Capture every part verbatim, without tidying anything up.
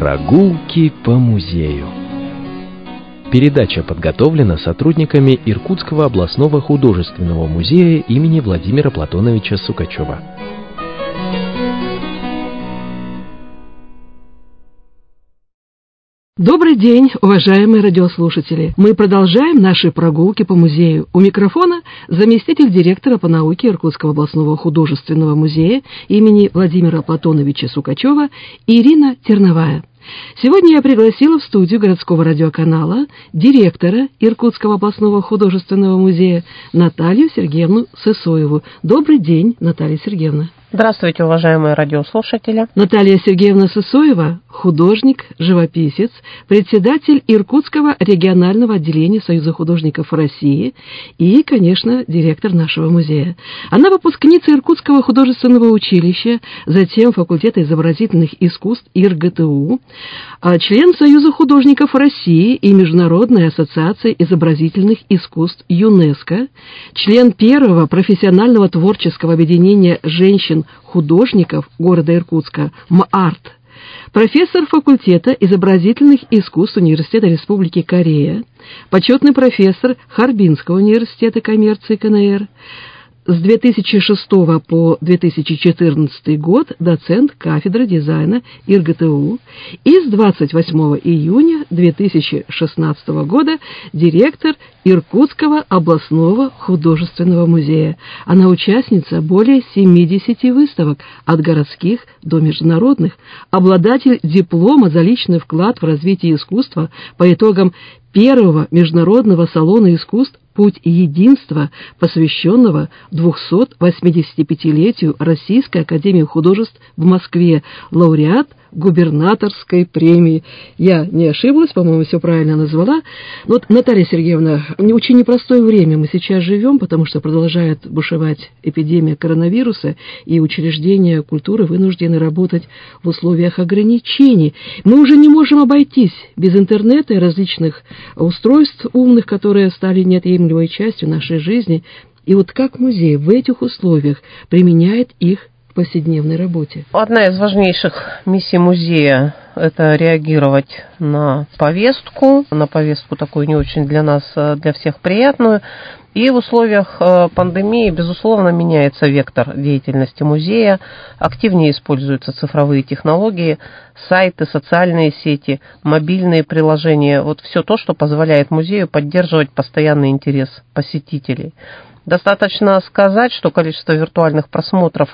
Прогулки по музею. Передача подготовлена сотрудниками Иркутского областного художественного музея имени Владимира Платоновича Сукачева. Добрый день, уважаемые радиослушатели! Мы продолжаем наши прогулки по музею. У микрофона заместитель директора по науке Иркутского областного художественного музея имени Владимира Платоновича Сукачева Ирина Терновая. Сегодня я пригласила в студию городского радиоканала директора Иркутского областного художественного музея Наталью Сергеевну Сысоеву. Добрый день, Наталья Сергеевна. Здравствуйте, уважаемые радиослушатели. Наталья Сергеевна Сысоева – художник, живописец, председатель Иркутского регионального отделения Союза художников России и, конечно, директор нашего музея. Она выпускница Иркутского художественного училища, затем факультета изобразительных искусств ИрГТУ, член Союза художников России и Международной ассоциации изобразительных искусств ЮНЕСКО, член первого профессионального творческого объединения женщин-художников города Иркутска МАРТ, профессор факультета изобразительных искусств Университета Республики Корея, почетный профессор Харбинского университета коммерции КНР, с две тысячи шестого по две тысячи четырнадцатый год доцент кафедры дизайна ИрГТУ и с двадцать восьмого июня две тысячи шестнадцатого года директор Иркутского областного художественного музея. Она участница более семидесяти выставок от городских до международных, обладатель диплома за личный вклад в развитие искусства по итогам первого международного салона искусств «Путь единства», посвященного двухсот восьмидесятипятилетию Российской академии художеств в Москве, лауреат губернаторской премии. Я не ошиблась, по-моему, все правильно назвала. Но вот, Наталья Сергеевна, очень непростое время мы сейчас живем, потому что продолжает бушевать эпидемия коронавируса, и учреждения культуры вынуждены работать в условиях ограничений. Мы уже не можем обойтись без интернета и различных устройств умных, которые стали неотъемлемой частью нашей жизни. И вот как музей в этих условиях применяет их в повседневной работе? Одна из важнейших миссий музея – это реагировать на повестку, на повестку такую не очень для нас, для всех приятную. И в условиях пандемии, безусловно, меняется вектор деятельности музея, активнее используются цифровые технологии, сайты, социальные сети, мобильные приложения. Вот все то, что позволяет музею поддерживать постоянный интерес посетителей. Достаточно сказать, что количество виртуальных просмотров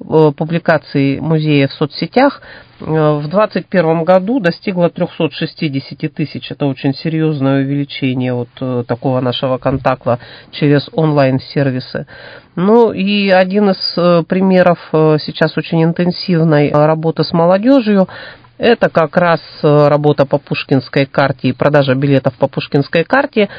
публикаций музея в соцсетях в двадцать первом году достигло триста шестьдесят тысяч. Это очень серьезное увеличение вот такого нашего контакта через онлайн-сервисы. Ну и один из примеров сейчас очень интенсивной работы с молодежью – это как раз работа по Пушкинской карте и продажа билетов по Пушкинской карте.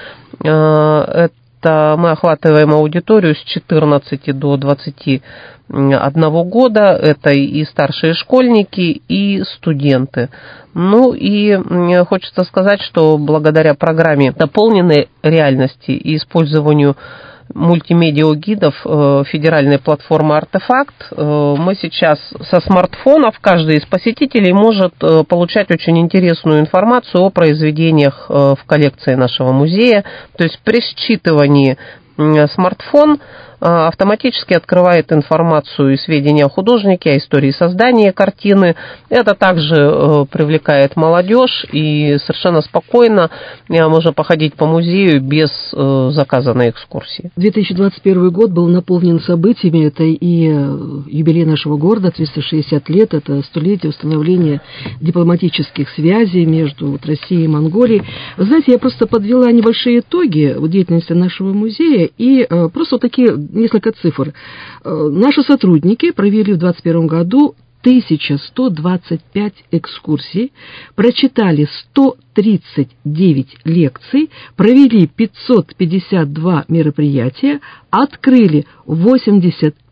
Это мы охватываем аудиторию с четырнадцати до двадцати одного года. Это и старшие школьники, и студенты. Ну и хочется сказать, что благодаря программе дополненной реальности и использованию мультимедиа-гидов федеральной платформы «Артефакт», мы сейчас со смартфонов, каждый из посетителей может получать очень интересную информацию о произведениях в коллекции нашего музея. То есть при считывании смартфон автоматически открывает информацию и сведения о художнике, о истории создания картины. Это также привлекает молодежь, и совершенно спокойно можно походить по музею без заказанной экскурсии. две тысячи двадцать первый год был наполнен событиями. Это и юбилей нашего города, триста шестьдесят лет, это столетие установления дипломатических связей между вот Россией и Монголией. Вы знаете, я просто подвела небольшие итоги деятельности нашего музея, и просто вот такие несколько цифр. Наши сотрудники провели в двадцать первом году тысяча сто двадцать пять экскурсий, прочитали сто тридцать девять лекций, провели пятьсот пятьдесят два мероприятия, открыли восемьдесят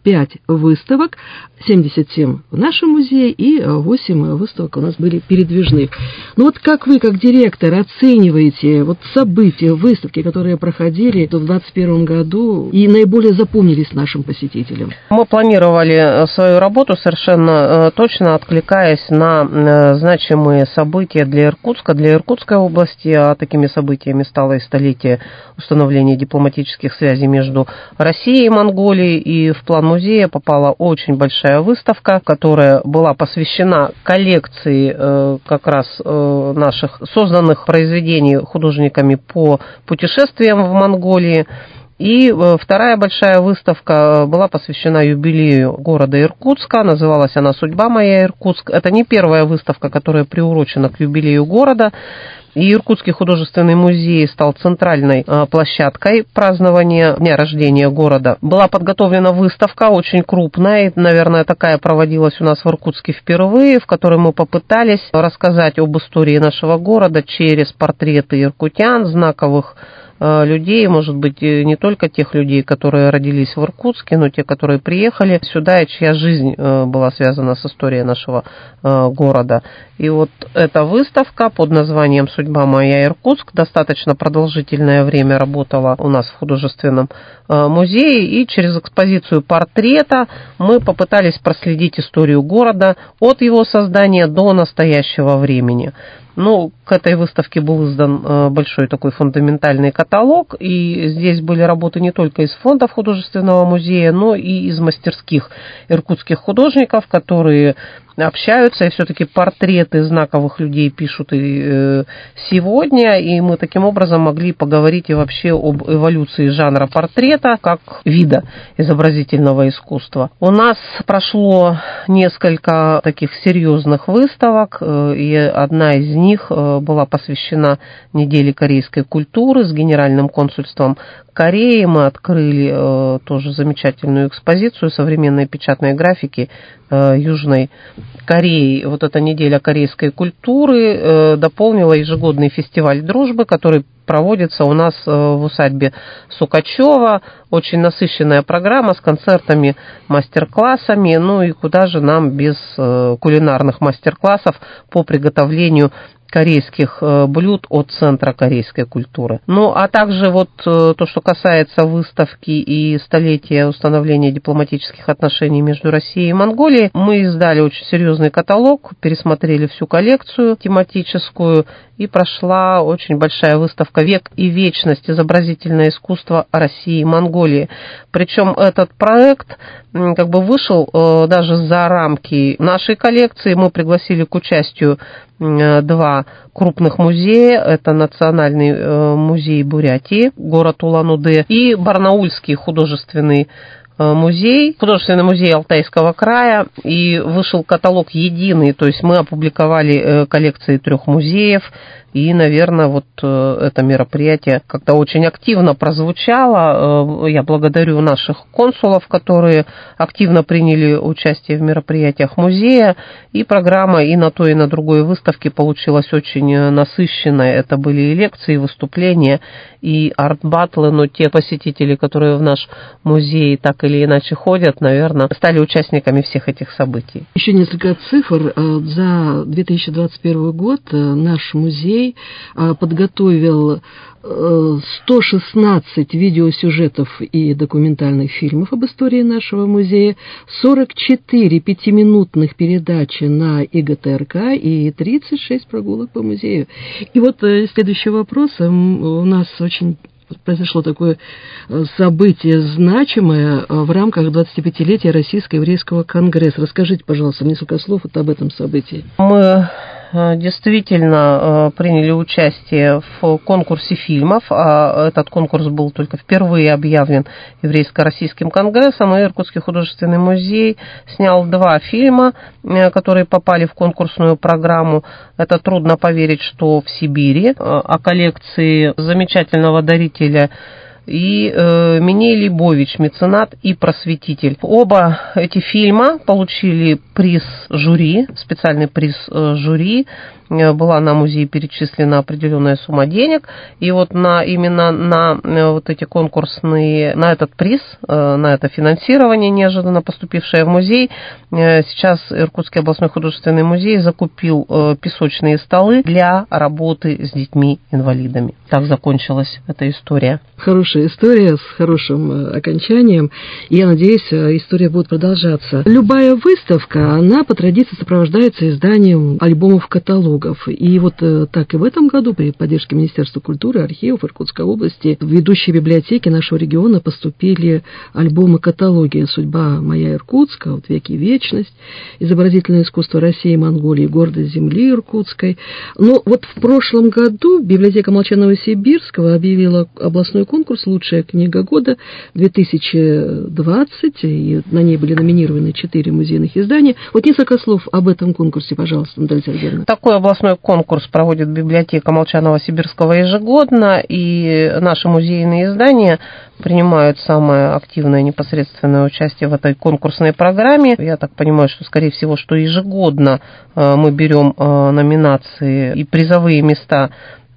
пять выставок, семьдесят семь в нашем музее и восемь выставок у нас были передвижных. Ну вот как вы, как директор, оцениваете вот события, выставки, которые проходили в двадцать первом году и наиболее запомнились нашим посетителям? Мы планировали свою работу совершенно точно, откликаясь на значимые события для Иркутска, для Иркутской области. А такими событиями стало и столетие установления дипломатических связей между Россией и Монголией. И в план музея попала очень большая выставка, которая была посвящена коллекции э, как раз э, наших созданных произведений художниками по путешествиям в Монголии. И вторая большая выставка была посвящена юбилею города Иркутска. Называлась она «Судьба моя, Иркутск». Это не первая выставка, которая приурочена к юбилею города. И Иркутский художественный музей стал центральной площадкой празднования дня рождения города. Была подготовлена выставка очень крупная, наверное, такая проводилась у нас в Иркутске впервые, в которой мы попытались рассказать об истории нашего города через портреты иркутян, знаковых людей, может быть, не только тех людей, которые родились в Иркутске, но те, которые приехали сюда, и чья жизнь была связана с историей нашего города. И вот эта выставка под названием «Судьба моя, Иркутск» достаточно продолжительное время работала у нас в художественном музее, и через экспозицию портрета мы попытались проследить историю города от его создания до настоящего времени. Ну, к этой выставке был издан большой такой фундаментальный каталог, и здесь были работы не только из фондов художественного музея, но и из мастерских иркутских художников, которые общаются, и все-таки портреты знаковых людей пишут и сегодня, и мы таким образом могли поговорить и вообще об эволюции жанра портрета как вида изобразительного искусства. У нас прошло несколько таких серьезных выставок, и одна из них была посвящена неделе корейской культуры с генеральным консульством Кореи. Мы открыли э, тоже замечательную экспозицию современной печатной графики э, Южной Кореи. Вот эта неделя корейской культуры э, дополнила ежегодный фестиваль дружбы, который проводится у нас э, в усадьбе Сукачева. Очень насыщенная программа с концертами, мастер-классами. Ну и куда же нам без э, кулинарных мастер-классов по приготовлению корейских блюд от Центра корейской культуры. Ну, а также вот то, что касается выставки и столетия установления дипломатических отношений между Россией и Монголией, мы издали очень серьезный каталог, пересмотрели всю коллекцию тематическую, и прошла очень большая выставка «Век и вечность. Изобразительное искусство России и Монголии». Причем этот проект как бы вышел даже за рамки нашей коллекции. Мы пригласили к участию два крупных музея. Это Национальный музей Бурятии, город Улан-Удэ, и Барнаульский художественный музей, художественный музей Алтайского края, и вышел каталог единый, то есть мы опубликовали коллекции трех музеев, и, наверное, вот это мероприятие как-то очень активно прозвучало. Я благодарю наших консулов, которые активно приняли участие в мероприятиях музея, и программа и на той, и на другой выставке получилась очень насыщенная. Это были и лекции, и выступления, и арт-баттлы, но те посетители, которые в наш музей так или иначе ходят, наверное, стали участниками всех этих событий. Еще несколько цифр. За две тысячи двадцать первый год наш музей подготовил сто шестнадцать видеосюжетов и документальных фильмов об истории нашего музея, сорок четыре пятиминутных передачи на И Г Т Р К и тридцать шесть прогулок по музею. И вот следующий вопрос. У нас очень произошло такое событие значимое в рамках двадцатипятилетия Российско-еврейского конгресса. Расскажите, пожалуйста, несколько слов вот об этом событии. Мы действительно приняли участие в конкурсе фильмов. Этот конкурс был только впервые объявлен Еврейско-Российским конгрессом, и Иркутский художественный музей снял два фильма, которые попали в конкурсную программу. Это «Трудно поверить, что в Сибири», о коллекции замечательного дарителя и э, Миней Лейбович, меценат и просветитель. Оба эти фильма получили приз жюри, специальный приз э, жюри. Была на музей перечислена определенная сумма денег, и вот на, именно на вот эти конкурсные, на этот приз, на это финансирование, неожиданно поступившее в музей, сейчас Иркутский областной художественный музей закупил песочные столы для работы с детьми-инвалидами. Так закончилась эта история. Хорошая история с хорошим окончанием. Я надеюсь, история будет продолжаться. Любая выставка, она по традиции сопровождается изданием альбомов-каталогов. И вот так и в этом году при поддержке Министерства культуры, архивов Иркутской области в ведущие библиотеки нашего региона поступили альбомы-каталоги «Судьба моя Иркутска», «Вот веки и вечность», «Изобразительное искусство России и Монголии, гордость земли Иркутской». Но вот в прошлом году библиотека Молчанова-Сибирского объявила областной конкурс «Лучшая книга года две тысячи двадцать», и на ней были номинированы четыре музейных издания. Вот несколько слов об этом конкурсе, пожалуйста, Наталья Сергеевна. Такой областной конкурс проводит библиотека Молчанова-Сибирского ежегодно, и наши музейные издания принимают самое активное непосредственное участие в этой конкурсной программе. Я так понимаю, что, скорее всего, что ежегодно мы берем номинации и призовые места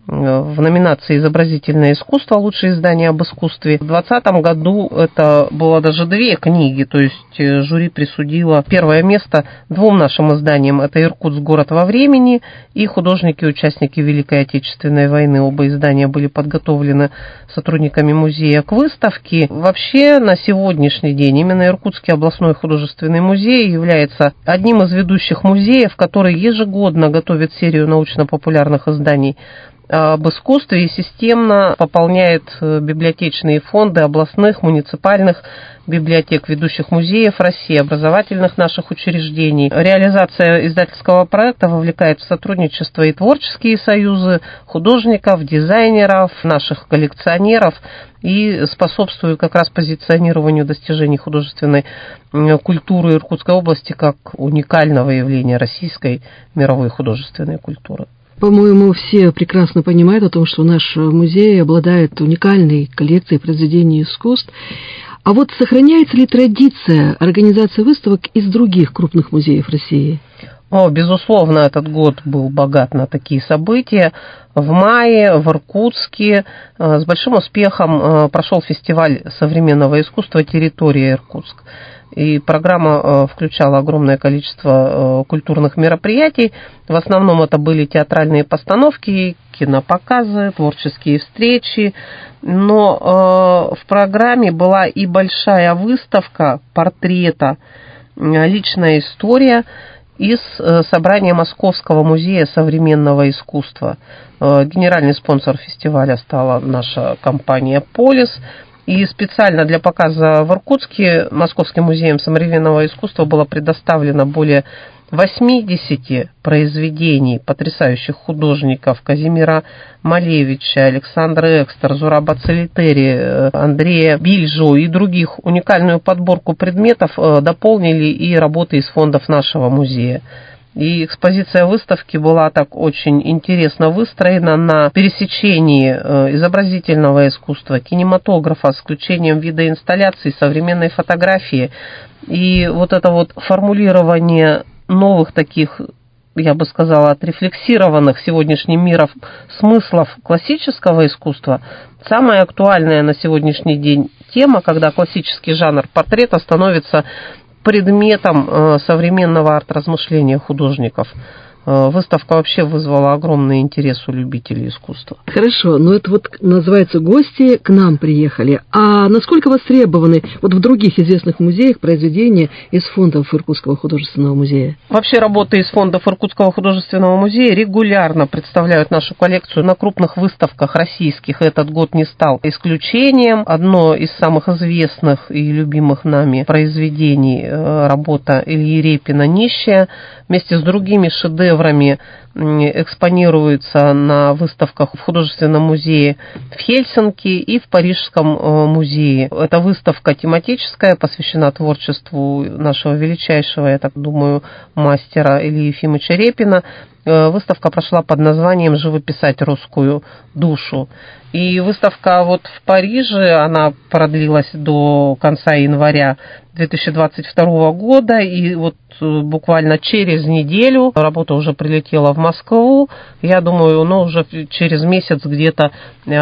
в номинации «Изобразительное искусство», лучшее издание об искусстве. В двадцатом году это было даже две книги, то есть жюри присудило первое место двум нашим изданиям. Это «Иркутск. Город во времени» и «Художники и участники Великой Отечественной войны». Оба издания были подготовлены сотрудниками музея к выставке. Вообще, на сегодняшний день именно Иркутский областной художественный музей является одним из ведущих музеев, который ежегодно готовит серию научно-популярных изданий об искусстве и системно пополняет библиотечные фонды областных, муниципальных библиотек, ведущих музеев России, образовательных наших учреждений. Реализация издательского проекта вовлекает в сотрудничество и творческие союзы художников, дизайнеров, наших коллекционеров и способствует как раз позиционированию достижений художественной культуры Иркутской области как уникального явления российской мировой художественной культуры. По-моему, все прекрасно понимают о том, что наш музей обладает уникальной коллекцией произведений искусств. А вот сохраняется ли традиция организации выставок из других крупных музеев России? О, безусловно, этот год был богат на такие события. В мае в Иркутске с большим успехом прошел фестиваль современного искусства «Территория Иркутск». И программа включала огромное количество культурных мероприятий. В основном это были театральные постановки, кинопоказы, творческие встречи. Но в программе была и большая выставка портрета «Личная история» из собрания Московского музея современного искусства. Генеральный спонсор фестиваля стала наша компания «Полис». И специально для показа в Иркутске Московским музеем современного искусства было предоставлено более восемьдесят произведений потрясающих художников: Казимира Малевича, Александра Экстер, Зураба Целитери, Андрея Бильжо и других. Уникальную подборку предметов дополнили и работы из фондов нашего музея. И экспозиция выставки была так очень интересно выстроена на пересечении изобразительного искусства, кинематографа, с включением видоинсталляций, современной фотографии. И вот это вот формулирование новых таких, я бы сказала, отрефлексированных сегодняшним миром смыслов классического искусства, самая актуальная на сегодняшний день тема, когда классический жанр портрета становится предметом современного арт-размышления художников. Выставка вообще вызвала огромный интерес у любителей искусства. Хорошо, но это вот называется «Гости к нам приехали». А насколько востребованы вот в других известных музеях произведения из фондов Иркутского художественного музея? Вообще работы из фондов Иркутского художественного музея регулярно представляют нашу коллекцию на крупных выставках российских. Этот год не стал исключением. Одно из самых известных и любимых нами произведений — работа Ильи Репина «Нищая», вместе с другими шедеврами экспонируется на выставках в художественном музее в Хельсинки и в Парижском музее. Эта выставка тематическая, посвящена творчеству нашего величайшего, я так думаю, мастера Ильи Ефимовича Репина. выставка прошла под названием «Живописать русскую душу». И выставка вот в Париже, она продлилась до конца января две тысячи двадцать второго года, и вот буквально через неделю работа уже прилетела в Москву. Я думаю, ну, уже через месяц где-то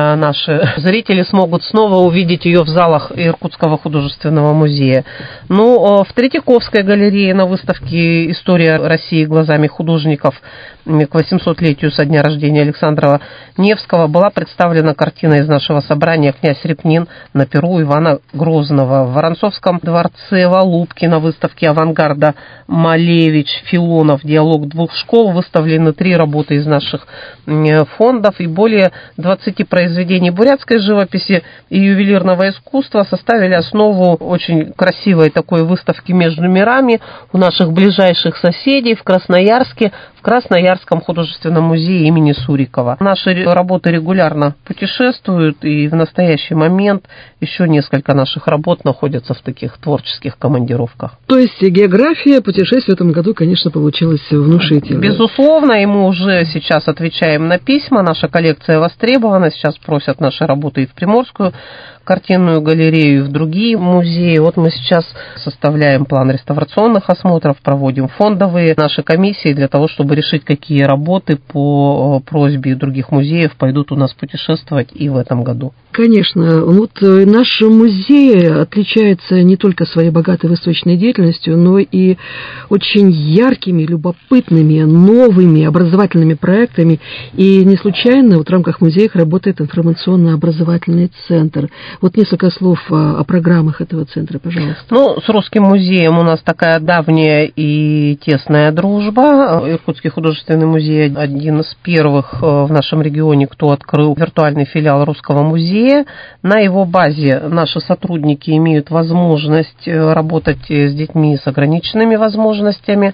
наши зрители смогут снова увидеть ее в залах Иркутского художественного музея. Ну, в Третьяковской галерее на выставке «История России глазами художников» к восьмисотлетию со дня рождения Александра Невского была представлена картина из нашего собрания «Князь Репнин на перу Ивана Грозного». В Воронцовском дворце в Алупке на выставке авангарда Малевич, Филонов, диалог двух школ выставлены три работы из наших фондов, и более двадцати произведений бурятской живописи и ювелирного искусства составили основу очень красивой такой выставки «Между мирами» у наших ближайших соседей в Красноярске, в Красноярском художественном музее имени Сурикова. Наши работы регулярно путешествуют, и в настоящий момент еще несколько наших работ находятся в таких творческих командировках. То есть география путешествий в этом году, конечно, получилась внушительной. Безусловно, и мы уже сейчас отвечаем на письма. Наша коллекция востребована. Сейчас просят наши работы и в Приморскую картинную галерею, и в другие музеи. Вот мы сейчас составляем план реставрационных осмотров, проводим фондовые наши комиссии для того, чтобы решить, какие работы по просьбе других музеев пойдут у нас путешествовать и в этом году. Конечно. Вот наш музей отличается не только своей богатой выставочной деятельностью, но и очень яркими, любопытными, новыми образовательными проектами. И не случайно вот в рамках музея работает информационно-образовательный центр. Вот несколько слов о, о программах этого центра, пожалуйста. Ну, с Русским музеем у нас такая давняя и тесная дружба. Иркутский художественный музей один из первых в нашем регионе, кто открыл виртуальный филиал Русского музея. На его базе наши сотрудники имеют возможность работать с детьми с ограниченными возможностями.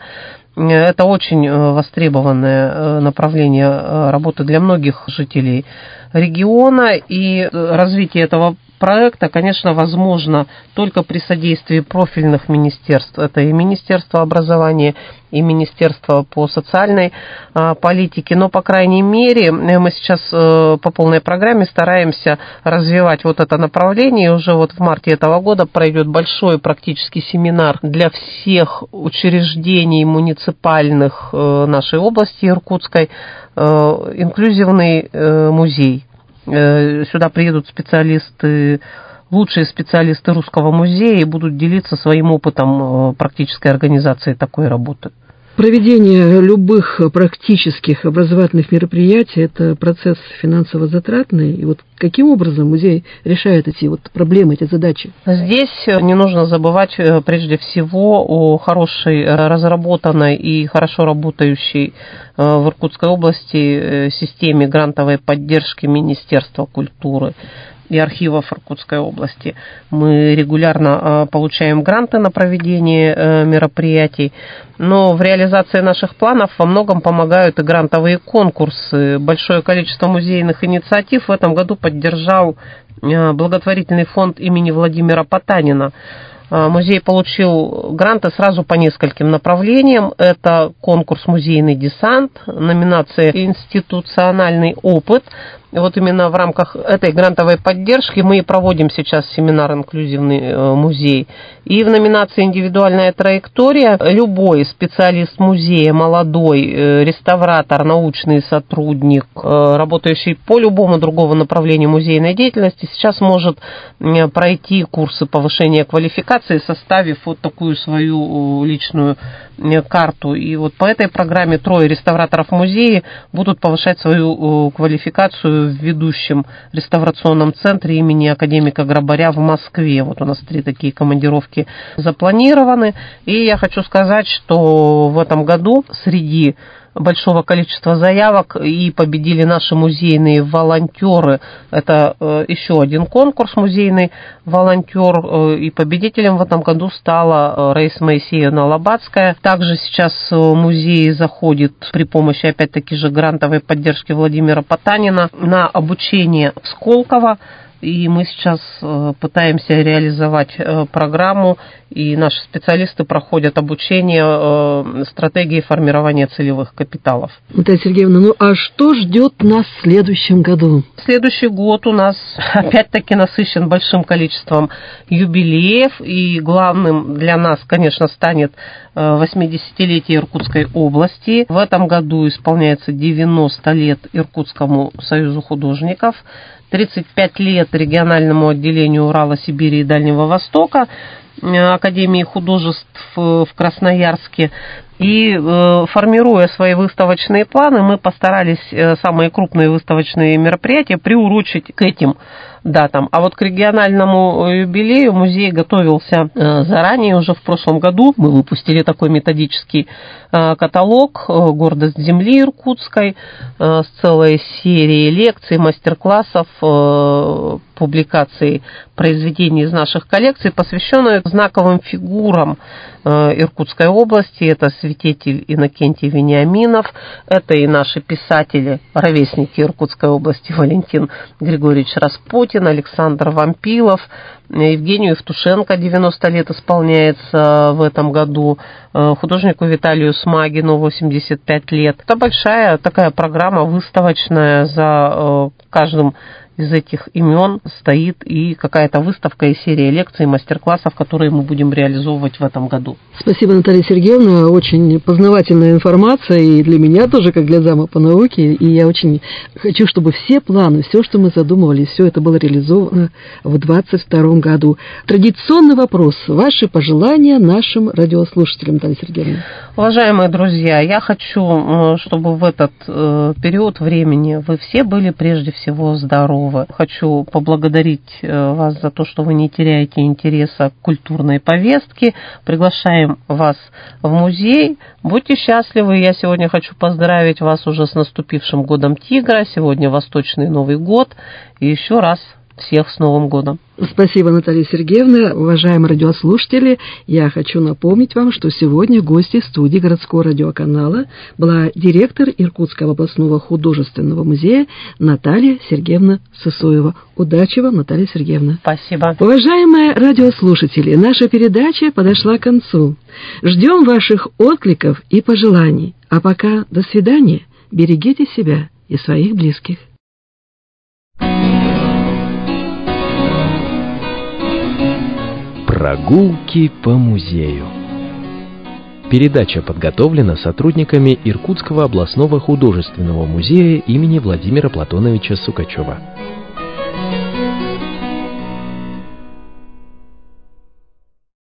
Это очень востребованное направление работы для многих жителей региона, и развитие этого проекта, конечно, возможно только при содействии профильных министерств. Это и Министерство образования, и Министерство по социальной а, политике. Но, по крайней мере, мы сейчас а, по полной программе стараемся развивать вот это направление. И уже вот в марте этого года пройдет большой практический семинар для всех учреждений муниципальных а, нашей области Иркутской, а, инклюзивный а, музей. Сюда приедут специалисты, лучшие специалисты Русского музея и будут делиться своим опытом практической организации такой работы. Проведение любых практических образовательных мероприятий – это процесс финансово затратный. И вот каким образом музей решает эти вот проблемы, эти задачи? Здесь не нужно забывать прежде всего о хорошей, разработанной и хорошо работающей в Иркутской области системе грантовой поддержки Министерства культуры и архивов Иркутской области. Мы регулярно получаем гранты на проведение мероприятий, но в реализации наших планов во многом помогают и грантовые конкурсы. Большое количество музейных инициатив в этом году поддержал благотворительный фонд имени Владимира Потанина. Музей получил гранты сразу по нескольким направлениям. Это конкурс «Музейный десант», номинация «Институциональный опыт». И вот именно в рамках этой грантовой поддержки мы и проводим сейчас семинар «Инклюзивный музей». И в номинации «Индивидуальная траектория» любой специалист музея, молодой, реставратор, научный сотрудник, работающий по любому другому направлению музейной деятельности, сейчас может пройти курсы повышения квалификации, составив вот такую свою личную карту. И вот по этой программе трое реставраторов музея будут повышать свою квалификацию в ведущем реставрационном центре имени академика Грабаря в Москве. Вот у нас три такие командировки запланированы. И я хочу сказать, что в этом году среди большого количества заявок и победили наши музейные волонтеры. Это еще один конкурс «Музейный волонтер», и победителем в этом году стала Раиса Моисеевна Лобацкая. Также сейчас музей заходит при помощи, опять-таки же, грантовой поддержки Владимира Потанина на обучение в Сколково И мы сейчас пытаемся реализовать программу, и наши специалисты проходят обучение стратегии формирования целевых капиталов. Наталья Сергеевна, ну а что ждет нас в следующем году? Следующий год у нас опять-таки насыщен большим количеством юбилеев, и главным для нас, конечно, станет восьмидесятилетие Иркутской области. В этом году исполняется девяносто лет Иркутскому союзу художников, тридцать пять лет региональному отделению Урала, Сибири и Дальнего Востока, Академии художеств в Красноярске. И формируя свои выставочные планы, мы постарались самые крупные выставочные мероприятия приурочить к этим датам. А вот к региональному юбилею музей готовился заранее, уже в прошлом году. Мы выпустили такой методический каталог «Гордость земли Иркутской» с целой серией лекций, мастер-классов, публикаций произведений из наших коллекций, посвященных знаковым фигурам Иркутской области. Это святитель Иннокентий Вениаминов, это и наши писатели, ровесники Иркутской области, Валентин Григорьевич Распутин, Александр Вампилов, Евгению Евтушенко девяносто лет исполняется в этом году, художнику Виталию Смагину восемьдесят пять лет. Это большая такая программа выставочная, за каждым из этих имен стоит и какая-то выставка и серия лекций, мастер-классов, которые мы будем реализовывать в этом году. Спасибо, Наталья Сергеевна. Очень познавательная информация и для меня тоже, как для зама по науке. И я очень хочу, чтобы все планы, все, что мы задумывали, все это было реализовано в двадцать втором году. Традиционный вопрос. Ваши пожелания нашим радиослушателям, Наталья Сергеевна. Уважаемые друзья, я хочу, чтобы в этот период времени вы все были прежде всего здоровы. Хочу поблагодарить вас за то, что вы не теряете интереса к культурной повестке. Приглашаем вас в музей. Будьте счастливы. Я сегодня хочу поздравить вас уже с наступившим годом Тигра. Сегодня Восточный Новый год. И еще раз всех с Новым годом. Спасибо, Наталья Сергеевна. Уважаемые радиослушатели, я хочу напомнить вам, что сегодня гостьей студии городского радиоканала была директор Иркутского областного художественного музея Наталья Сергеевна Сысоева. Удачи вам, Наталья Сергеевна. Спасибо. Уважаемые радиослушатели, наша передача подошла к концу. Ждем ваших откликов и пожеланий. А пока до свидания. Берегите себя и своих близких. Прогулки по музею. Передача подготовлена сотрудниками Иркутского областного художественного музея имени Владимира Платоновича Сукачева.